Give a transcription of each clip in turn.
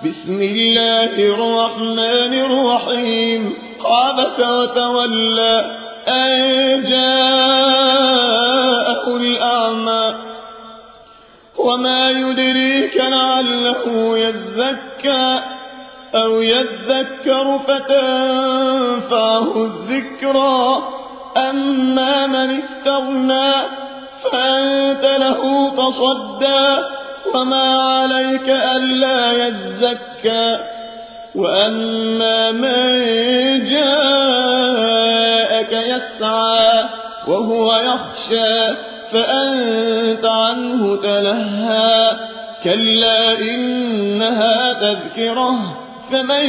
بسم الله الرحمن الرحيم عبس وتولى أن جاءه الأعمى وما يدريك لعله يزكى أو يذكر فتنفعه الذكرى أما من استغنى فأنت له تصدى وما عليك ألا يزكى وأما من جاءك يسعى وهو يخشى فأنت عنه تلهى كلا إنها تذكرة فمن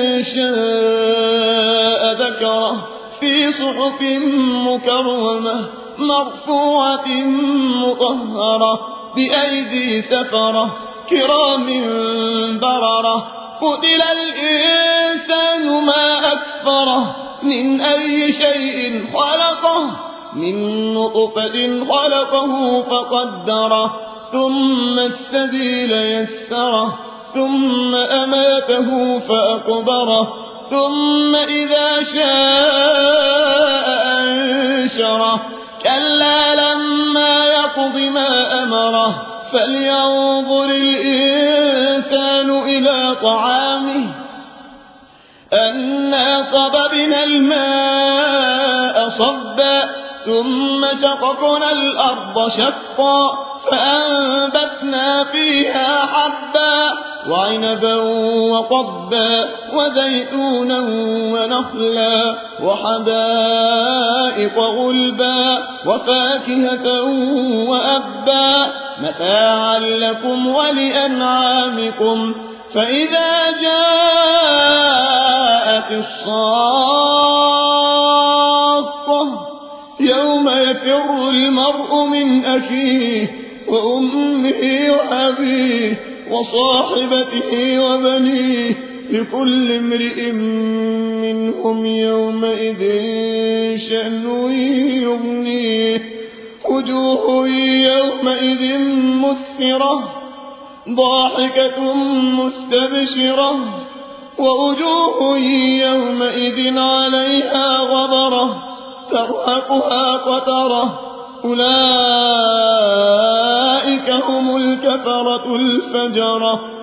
شاء ذكره في صحف مكرمة مرفوعة مطهرة بأيدي سفرة كرام بررة قتل الإنسان ما أكفره من أي شيء خلقه من نطفة خلقه فقدره ثم السبيل يسره ثم أماته فأقبره ثم إذا شاء أنشره كلا لما يقض ما أمره فلينظر الإنسان إلى طعامه أنا صببنا الماء صبا ثم شققنا الأرض شقا فأنبتنا فيها حبا وعنبا وقبا وزيتونا ونخلا وحدائق غلبا وفاكهة وأبا متاعا لكم ولأنعامكم فإذا جاءت الصاخة يوم يفر المرء من أخيه وأمه وأبيه وصاحبته وبنيه لكل امرئ منهم يومئذ شأن يغنيه وجوه يومئذ مسفرة ضاحكة مستبشرة ووجوه يومئذ عليها غبرة ترهقها قترة أولئك هم الكفرة الفجرة